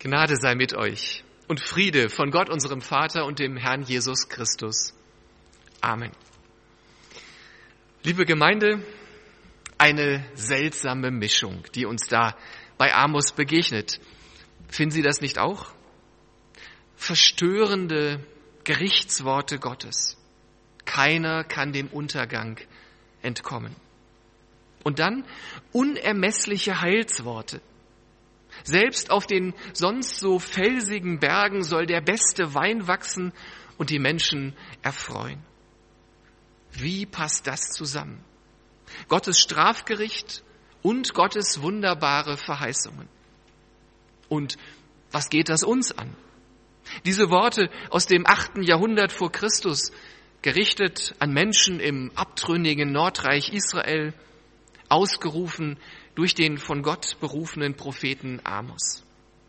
Gnade sei mit euch und Friede von Gott, unserem Vater und dem Herrn Jesus Christus. Amen. Liebe Gemeinde, eine seltsame Mischung, die uns da bei Amos begegnet. Finden Sie das nicht auch? Verstörende Gerichtsworte Gottes. Keiner kann dem Untergang entkommen. Und dann unermessliche Heilsworte. Selbst auf den sonst so felsigen Bergen soll der beste Wein wachsen und die Menschen erfreuen. Wie passt das zusammen? Gottes Strafgericht und Gottes wunderbare Verheißungen. Und was geht das uns an? Diese Worte aus dem 8. Jahrhundert vor Christus, gerichtet an Menschen im abtrünnigen Nordreich Israel, ausgerufen durch den von Gott berufenen Propheten Amos.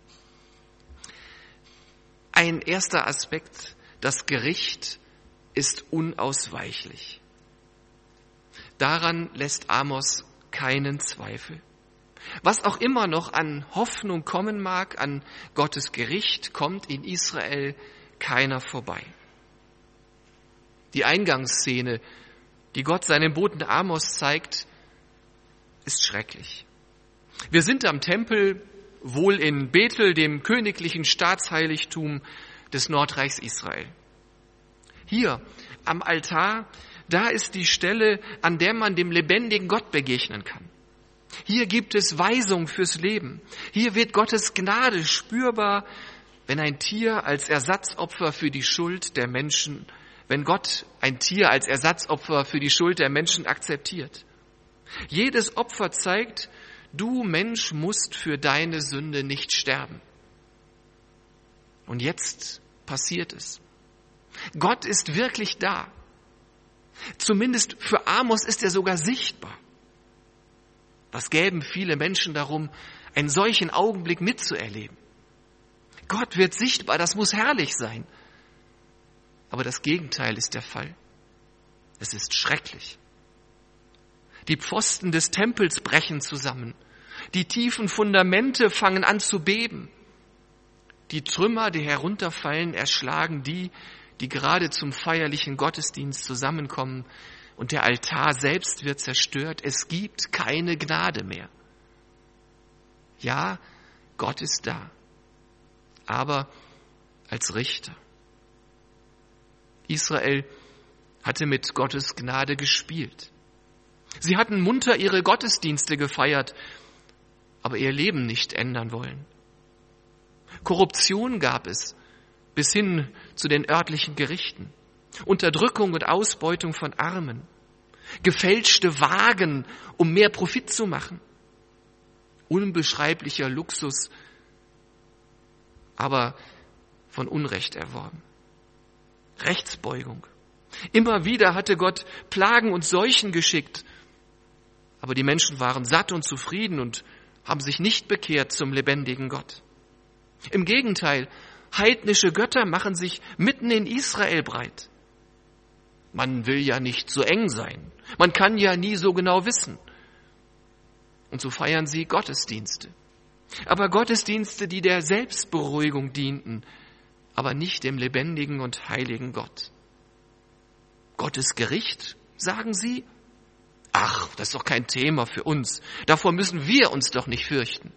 Ein erster Aspekt, das Gericht ist unausweichlich. Daran lässt Amos keinen Zweifel. Was auch immer noch an Hoffnung kommen mag, an Gottes Gericht, kommt in Israel keiner vorbei. Die Eingangsszene, die Gott seinem Boten Amos zeigt, ist schrecklich. Wir sind am Tempel, wohl in Bethel, dem königlichen Staatsheiligtum des Nordreichs Israel. Hier am Altar, da ist die Stelle, an der man dem lebendigen Gott begegnen kann. Hier gibt es Weisung fürs Leben. Hier wird Gottes Gnade spürbar, wenn ein Tier als Ersatzopfer für die Schuld der Menschen, wenn Gott ein Tier als Ersatzopfer für die Schuld der Menschen akzeptiert. Jedes Opfer zeigt, du Mensch musst für deine Sünde nicht sterben. Und jetzt passiert es. Gott ist wirklich da. Zumindest für Amos ist er sogar sichtbar. Was gäben viele Menschen darum, einen solchen Augenblick mitzuerleben? Gott wird sichtbar, das muss herrlich sein. Aber das Gegenteil ist der Fall. Es ist schrecklich. Die Pfosten des Tempels brechen zusammen. Die tiefen Fundamente fangen an zu beben. Die Trümmer, die herunterfallen, erschlagen die, die gerade zum feierlichen Gottesdienst zusammenkommen. Und der Altar selbst wird zerstört. Es gibt keine Gnade mehr. Ja, Gott ist da, aber als Richter. Israel hatte mit Gottes Gnade gespielt. Sie hatten munter ihre Gottesdienste gefeiert, aber ihr Leben nicht ändern wollen. Korruption gab es bis hin zu den örtlichen Gerichten. Unterdrückung und Ausbeutung von Armen. Gefälschte Wagen, um mehr Profit zu machen. Unbeschreiblicher Luxus, aber von Unrecht erworben. Rechtsbeugung. Immer wieder hatte Gott Plagen und Seuchen geschickt, aber die Menschen waren satt und zufrieden und haben sich nicht bekehrt zum lebendigen Gott. Im Gegenteil, heidnische Götter machen sich mitten in Israel breit. Man will ja nicht so eng sein. Man kann ja nie so genau wissen. Und so feiern sie Gottesdienste. Aber Gottesdienste, die der Selbstberuhigung dienten, aber nicht dem lebendigen und heiligen Gott. Gottes Gericht, sagen sie? Ach, das ist doch kein Thema für uns. Davor müssen wir uns doch nicht fürchten.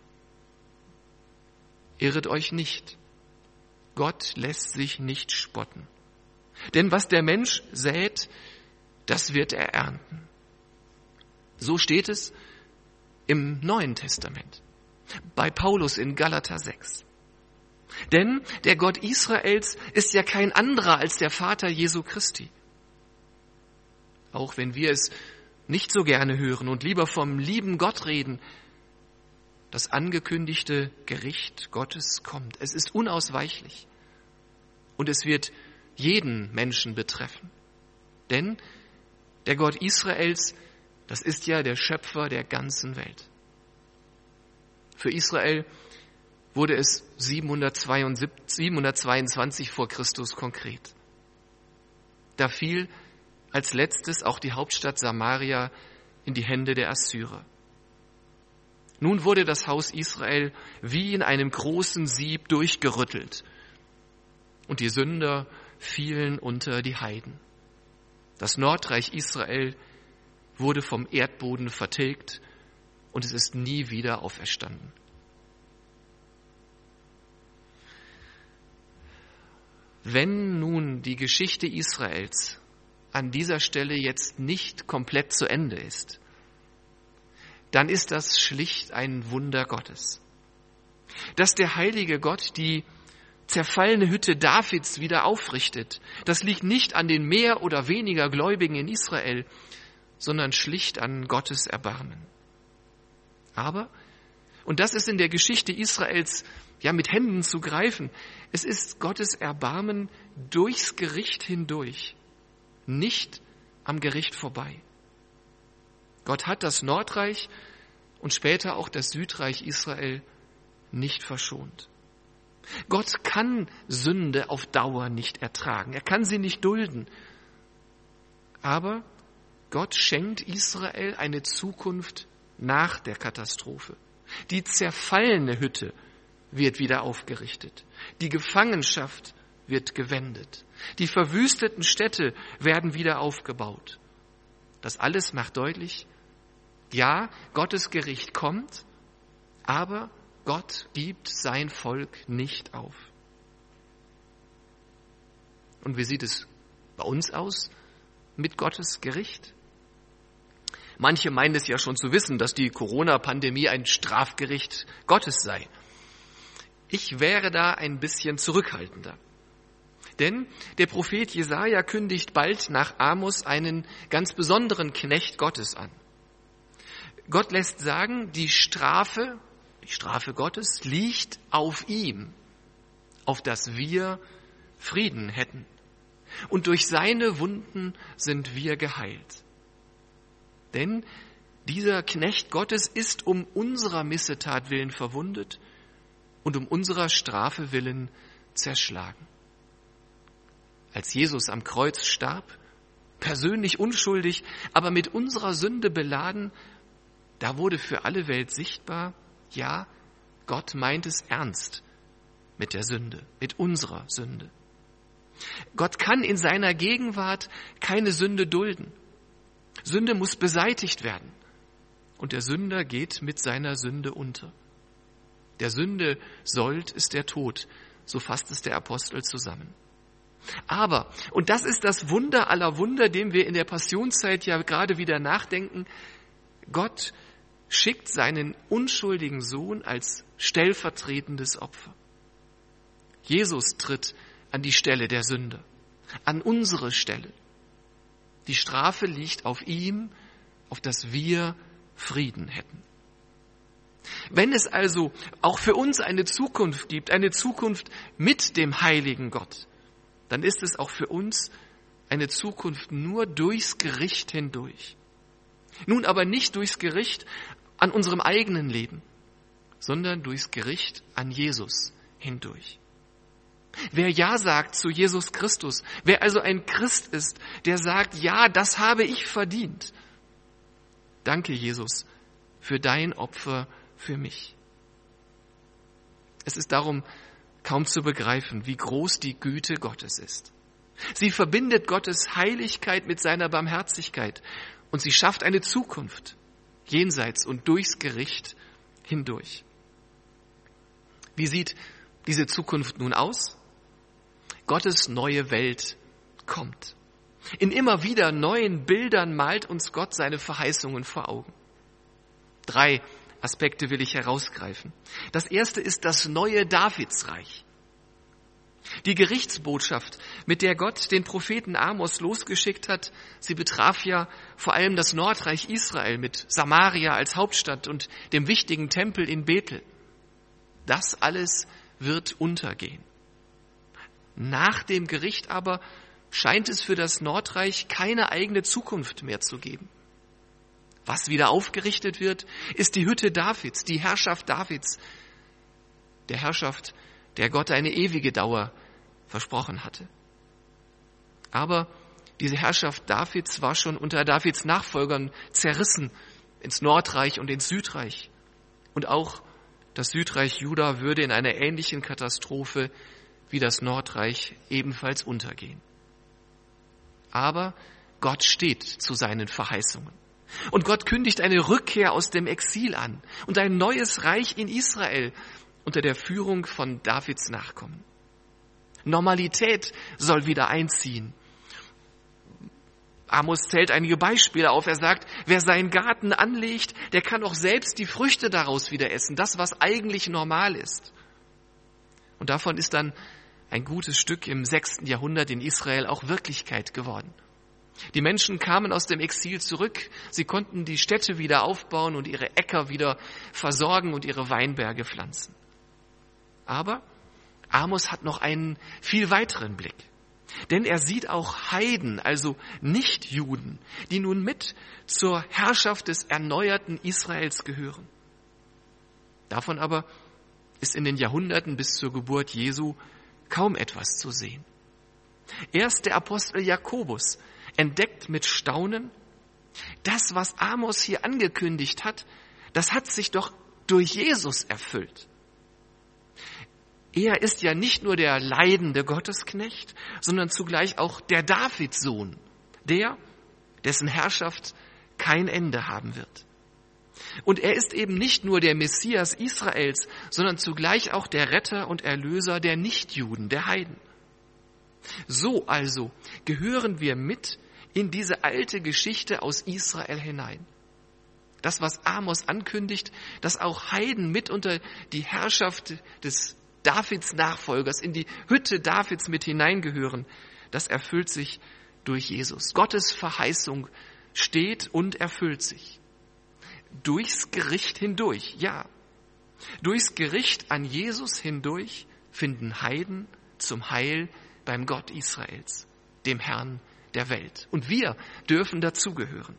Irret euch nicht. Gott lässt sich nicht spotten. Denn was der Mensch sät, das wird er ernten. So steht es im Neuen Testament, bei Paulus in Galater 6. Denn der Gott Israels ist ja kein anderer als der Vater Jesu Christi. Auch wenn wir es nicht so gerne hören und lieber vom lieben Gott reden, das angekündigte Gericht Gottes kommt. Es ist unausweichlich und es wird jeden Menschen betreffen. Denn der Gott Israels, das ist ja der Schöpfer der ganzen Welt. Für Israel wurde es 722 vor Christus konkret. Da fiel als letztes auch die Hauptstadt Samaria in die Hände der Assyrer. Nun wurde das Haus Israel wie in einem großen Sieb durchgerüttelt und die Sünder fielen unter die Heiden. Das Nordreich Israel wurde vom Erdboden vertilgt und es ist nie wieder auferstanden. Wenn nun die Geschichte Israels an dieser Stelle jetzt nicht komplett zu Ende ist, dann ist das schlicht ein Wunder Gottes. Dass der heilige Gott die zerfallene Hütte Davids wieder aufrichtet, das liegt nicht an den mehr oder weniger Gläubigen in Israel, sondern schlicht an Gottes Erbarmen. Aber, und das ist in der Geschichte Israels ja mit Händen zu greifen, es ist Gottes Erbarmen durchs Gericht hindurch, nicht am Gericht vorbei. Gott hat das Nordreich und später auch das Südreich Israel nicht verschont. Gott kann Sünde auf Dauer nicht ertragen. Er kann sie nicht dulden. Aber Gott schenkt Israel eine Zukunft nach der Katastrophe. Die zerfallene Hütte wird wieder aufgerichtet. Die Gefangenschaft wird gewendet. Die verwüsteten Städte werden wieder aufgebaut. Das alles macht deutlich, ja, Gottes Gericht kommt, aber Gott gibt sein Volk nicht auf. Und wie sieht es bei uns aus mit Gottes Gericht? Manche meinen es ja schon zu wissen, dass die Corona-Pandemie ein Strafgericht Gottes sei. Ich wäre da ein bisschen zurückhaltender. Denn der Prophet Jesaja kündigt bald nach Amos einen ganz besonderen Knecht Gottes an. Gott lässt sagen, die Strafe Gottes liegt auf ihm, auf dass wir Frieden hätten. Und durch seine Wunden sind wir geheilt. Denn dieser Knecht Gottes ist um unserer Missetat willen verwundet und um unserer Strafe willen zerschlagen. Als Jesus am Kreuz starb, persönlich unschuldig, aber mit unserer Sünde beladen, da wurde für alle Welt sichtbar, ja, Gott meint es ernst mit der Sünde, mit unserer Sünde. Gott kann in seiner Gegenwart keine Sünde dulden. Sünde muss beseitigt werden. Und der Sünder geht mit seiner Sünde unter. Der Sünde Sold ist der Tod, so fasst es der Apostel zusammen. Aber, und das ist das Wunder aller Wunder, dem wir in der Passionszeit ja gerade wieder nachdenken, Gott schickt seinen unschuldigen Sohn als stellvertretendes Opfer. Jesus tritt an die Stelle der Sünder, an unsere Stelle. Die Strafe liegt auf ihm, auf dass wir Frieden hätten. Wenn es also auch für uns eine Zukunft gibt, eine Zukunft mit dem heiligen Gott, dann ist es auch für uns eine Zukunft nur durchs Gericht hindurch. Nun aber nicht durchs Gericht an unserem eigenen Leben, sondern durchs Gericht an Jesus hindurch. Wer Ja sagt zu Jesus Christus, wer also ein Christ ist, der sagt, ja, das habe ich verdient. Danke, Jesus, für dein Opfer für mich. Es ist darum kaum zu begreifen, wie groß die Güte Gottes ist. Sie verbindet Gottes Heiligkeit mit seiner Barmherzigkeit und sie schafft eine Zukunft jenseits und durchs Gericht hindurch. Wie sieht diese Zukunft nun aus? Gottes neue Welt kommt. In immer wieder neuen Bildern malt uns Gott seine Verheißungen vor Augen. 3 Aspekte will ich herausgreifen. Das erste ist das neue Davidsreich. Die Gerichtsbotschaft, mit der Gott den Propheten Amos losgeschickt hat, sie betraf ja vor allem das Nordreich Israel mit Samaria als Hauptstadt und dem wichtigen Tempel in Bethel. Das alles wird untergehen. Nach dem Gericht aber scheint es für das Nordreich keine eigene Zukunft mehr zu geben. Was wieder aufgerichtet wird, ist die Hütte Davids, die Herrschaft Davids, der Herrschaft, der Gott eine ewige Dauer versprochen hatte. Aber diese Herrschaft Davids war schon unter Davids Nachfolgern zerrissen ins Nordreich und ins Südreich. Und auch das Südreich Juda würde in einer ähnlichen Katastrophe wie das Nordreich ebenfalls untergehen. Aber Gott steht zu seinen Verheißungen. Und Gott kündigt eine Rückkehr aus dem Exil an und ein neues Reich in Israel unter der Führung von Davids Nachkommen. Normalität soll wieder einziehen. Amos zählt einige Beispiele auf. Er sagt, wer seinen Garten anlegt, der kann auch selbst die Früchte daraus wieder essen. Das, was eigentlich normal ist. Und davon ist dann ein gutes Stück im 6. Jahrhundert in Israel auch Wirklichkeit geworden. Die Menschen kamen aus dem Exil zurück. Sie konnten die Städte wieder aufbauen und ihre Äcker wieder versorgen und ihre Weinberge pflanzen. Aber Amos hat noch einen viel weiteren Blick. Denn er sieht auch Heiden, also Nichtjuden, die nun mit zur Herrschaft des erneuerten Israels gehören. Davon aber ist in den Jahrhunderten bis zur Geburt Jesu kaum etwas zu sehen. Erst der Apostel Jakobus entdeckt mit Staunen, das, was Amos hier angekündigt hat, das hat sich doch durch Jesus erfüllt. Er ist ja nicht nur der leidende Gottesknecht, sondern zugleich auch der Davidssohn, dessen Herrschaft kein Ende haben wird. Und er ist eben nicht nur der Messias Israels, sondern zugleich auch der Retter und Erlöser der Nichtjuden, der Heiden. So also gehören wir mit in diese alte Geschichte aus Israel hinein. Das, was Amos ankündigt, dass auch Heiden mit unter die Herrschaft des Davids Nachfolgers, in die Hütte Davids mit hineingehören, das erfüllt sich durch Jesus. Gottes Verheißung steht und erfüllt sich. Durchs Gericht hindurch, ja. Durchs Gericht an Jesus hindurch finden Heiden zum Heil beim Gott Israels, dem Herrn der Welt. Und wir dürfen dazugehören.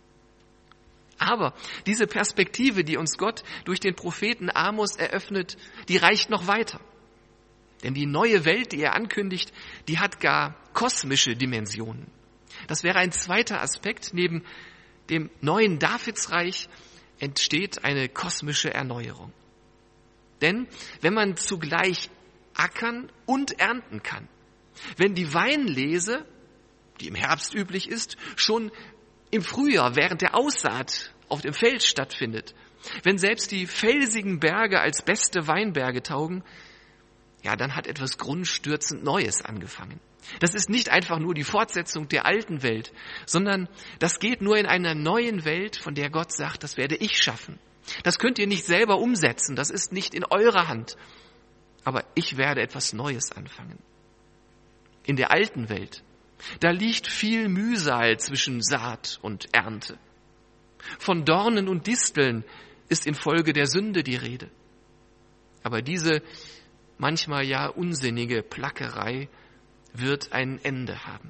Aber diese Perspektive, die uns Gott durch den Propheten Amos eröffnet, die reicht noch weiter. Denn die neue Welt, die er ankündigt, die hat gar kosmische Dimensionen. Das wäre ein zweiter Aspekt. Neben dem neuen Davidsreich entsteht eine kosmische Erneuerung. Denn wenn man zugleich ackern und ernten kann, wenn die Weinlese, die im Herbst üblich ist, schon im Frühjahr während der Aussaat auf dem Feld stattfindet, wenn selbst die felsigen Berge als beste Weinberge taugen, ja, dann hat etwas grundstürzend Neues angefangen. Das ist nicht einfach nur die Fortsetzung der alten Welt, sondern das geht nur in einer neuen Welt, von der Gott sagt, das werde ich schaffen. Das könnt ihr nicht selber umsetzen, das ist nicht in eurer Hand. Aber ich werde etwas Neues anfangen. In der alten Welt, da liegt viel Mühsal zwischen Saat und Ernte. Von Dornen und Disteln ist infolge der Sünde die Rede. Aber diese manchmal ja unsinnige Plackerei wird ein Ende haben.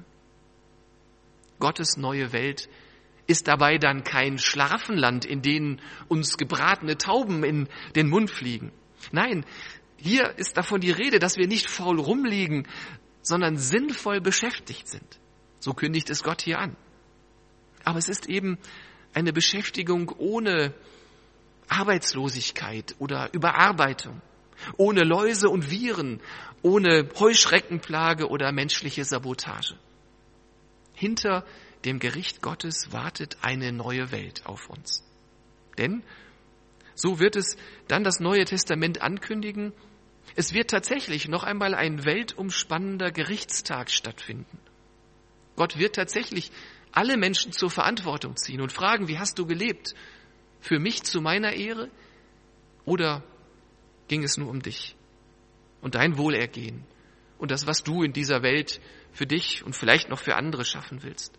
Gottes neue Welt ist dabei dann kein Schlaraffenland, in dem uns gebratene Tauben in den Mund fliegen. Nein, hier ist davon die Rede, dass wir nicht faul rumliegen, sondern sinnvoll beschäftigt sind. So kündigt es Gott hier an. Aber es ist eben eine Beschäftigung ohne Arbeitslosigkeit oder Überarbeitung, ohne Läuse und Viren, ohne Heuschreckenplage oder menschliche Sabotage. Hinter dem Gericht Gottes wartet eine neue Welt auf uns. Denn, so wird es dann das Neue Testament ankündigen, es wird tatsächlich noch einmal ein weltumspannender Gerichtstag stattfinden. Gott wird tatsächlich alle Menschen zur Verantwortung ziehen und fragen, wie hast du gelebt? Für mich zu meiner Ehre? Oder ging es nur um dich und dein Wohlergehen und das, was du in dieser Welt für dich und vielleicht noch für andere schaffen willst?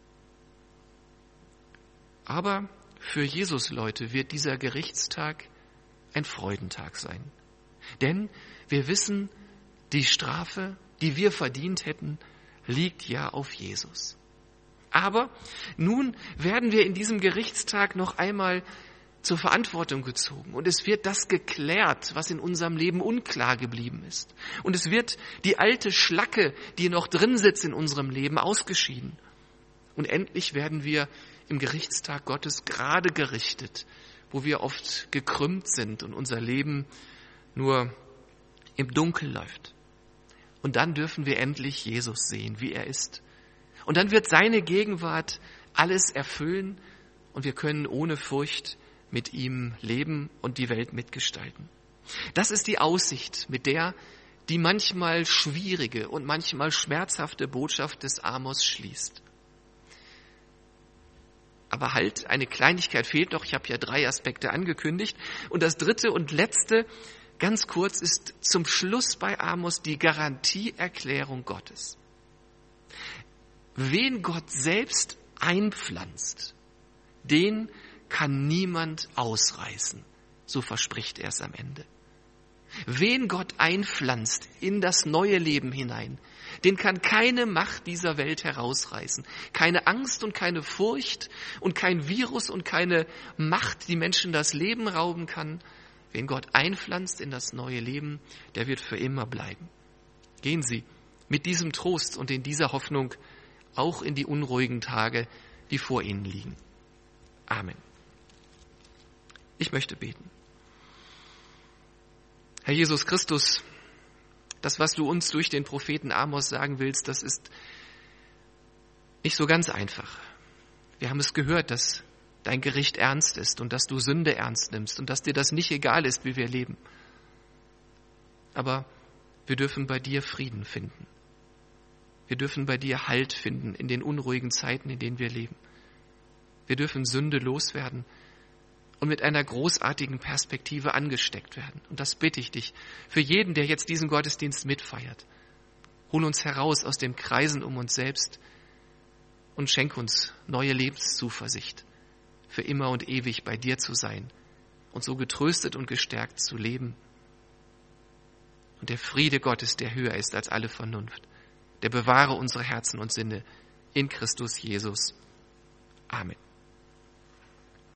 Aber für Jesus-Leute wird dieser Gerichtstag ein Freudentag sein. Denn wir wissen, die Strafe, die wir verdient hätten, liegt ja auf Jesus. Aber nun werden wir in diesem Gerichtstag noch einmal zur Verantwortung gezogen. Und es wird das geklärt, was in unserem Leben unklar geblieben ist. Und es wird die alte Schlacke, die noch drin sitzt in unserem Leben, ausgeschieden. Und endlich werden wir im Gerichtstag Gottes gerade gerichtet wo wir oft gekrümmt sind und unser Leben nur im Dunkeln läuft. Und dann dürfen wir endlich Jesus sehen, wie er ist. Und dann wird seine Gegenwart alles erfüllen und wir können ohne Furcht mit ihm leben und die Welt mitgestalten. Das ist die Aussicht, mit der die manchmal schwierige und manchmal schmerzhafte Botschaft des Amos schließt. Aber halt, eine Kleinigkeit fehlt noch. Ich habe ja 3 Aspekte angekündigt. Und das 3. und letzte, ganz kurz, ist zum Schluss bei Amos die Garantieerklärung Gottes. Wen Gott selbst einpflanzt, den kann niemand ausreißen. So verspricht er es am Ende. Wen Gott einpflanzt in das neue Leben hinein, den kann keine Macht dieser Welt herausreißen. Keine Angst und keine Furcht und kein Virus und keine Macht, die Menschen das Leben rauben kann. Wen Gott einpflanzt in das neue Leben, der wird für immer bleiben. Gehen Sie mit diesem Trost und in dieser Hoffnung auch in die unruhigen Tage, die vor Ihnen liegen. Amen. Ich möchte beten. Herr Jesus Christus, das, was du uns durch den Propheten Amos sagen willst, das ist nicht so ganz einfach. Wir haben es gehört, dass dein Gericht ernst ist und dass du Sünde ernst nimmst und dass dir das nicht egal ist, wie wir leben. Aber wir dürfen bei dir Frieden finden. Wir dürfen bei dir Halt finden in den unruhigen Zeiten, in denen wir leben. Wir dürfen Sünde loswerden und mit einer großartigen Perspektive angesteckt werden. Und das bitte ich dich für jeden, der jetzt diesen Gottesdienst mitfeiert. Hol uns heraus aus den Kreisen um uns selbst und schenk uns neue Lebenszuversicht, für immer und ewig bei dir zu sein und so getröstet und gestärkt zu leben. Und der Friede Gottes, der höher ist als alle Vernunft, der bewahre unsere Herzen und Sinne in Christus Jesus. Amen.